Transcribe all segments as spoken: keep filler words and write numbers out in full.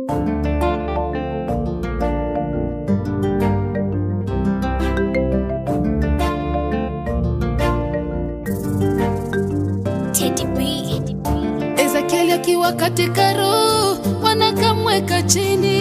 Ezekiel akiwa katika roho, wanakamweka chini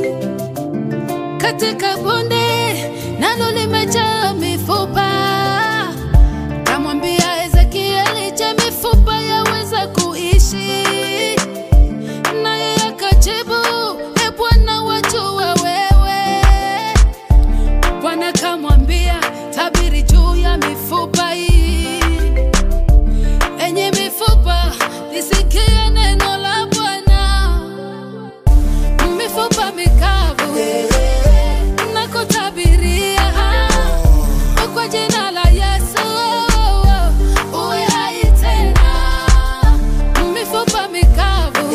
katika bonde nalo limejaa mifupa. Kamwambia Ezekiel, je, mifupa yaweza kuishi? Naye akajibu, e Bwana, wajua wewe. Bwana kamwambia, tabiri juu ya mifupa hii. Enye mifupa, lisikie neno la Bwana. Mifupa mikavu nakutabiria kwa jina la Yesu, uwe hai tena. Mifupa mikavu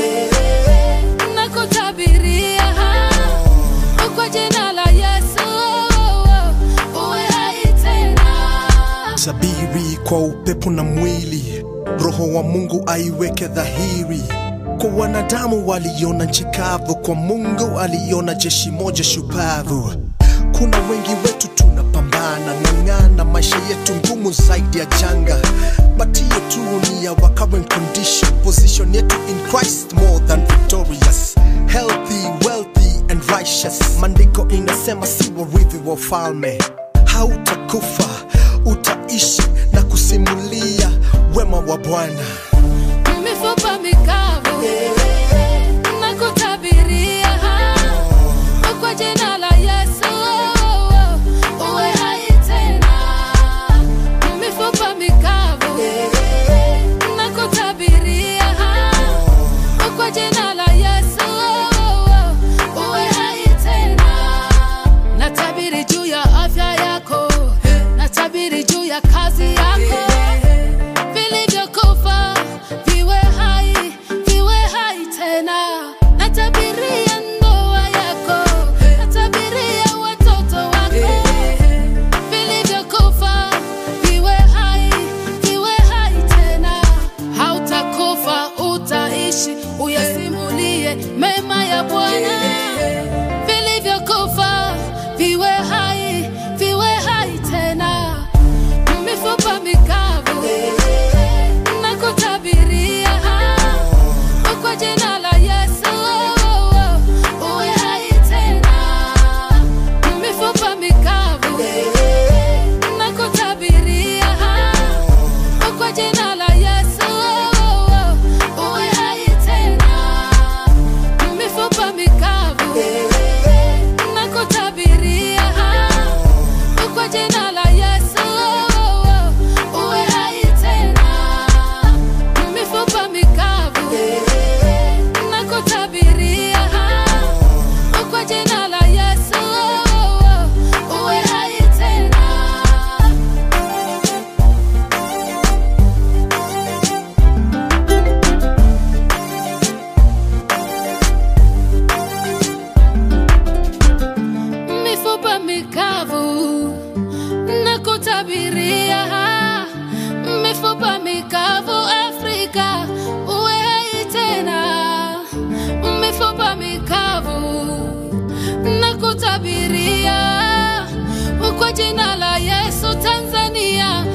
nakutabiria kwa jina la Yesu, uwe hai tena. Sabiri kwa upepo na mwili, Roho wa Mungu aiweke dhahiri. Kwa wanadamu waliona nchi kavu, kwa Mungu aliona jeshi moja shupavu. Kuna wengi wetu tunapambana, ng'ang'ana, maisha yetu ngumu zaidi ya janga. But hiyo tu ni our current condition, position yetu in Christ more than victorious. Healthy, wealthy and righteous. Maandiko inasema si warithi wa ufalme. Hautakufa, utaishi na kusimulia wema wa Bwana. Mifupa mikavu nakutabiria kwa jina la Yesu, uwe hai tena. Mifupa mikavu nakutabiria kwa jina la Yesu, uwe hai tena. Natabiri juu ya afya yako, natabiri juu ya kazi yako. Vilivyokufa viwe hai, viwe hai tena. Natabiria ndoa yako, natabiria watoto wako. Vilivyokufa viwe hai, viwe hai tena. Hautakufa, utaishi, uyasimulie mema ya Bwana. Vilivyokufa viwe hai, viwe hai tena. Mifupa mikavu nakutabiria kwa jina la Yesu, uwe hai tena. Mifupa mikavu nakutabiria kwa jina la Yesu, uwe hai tena. Mifupa mikavu nakutabiria kwa jina la Yesu, uwe hai tena. Mifupa mikavu nakutabiria kwa jina la Yesu, uwe hai tena. Mifupa mikavu nakutabiria, mifupa mikavu Afrika, uwe hai tena. Mifupa mikavu nakutabiria kwa jina la Yesu, Tanzania,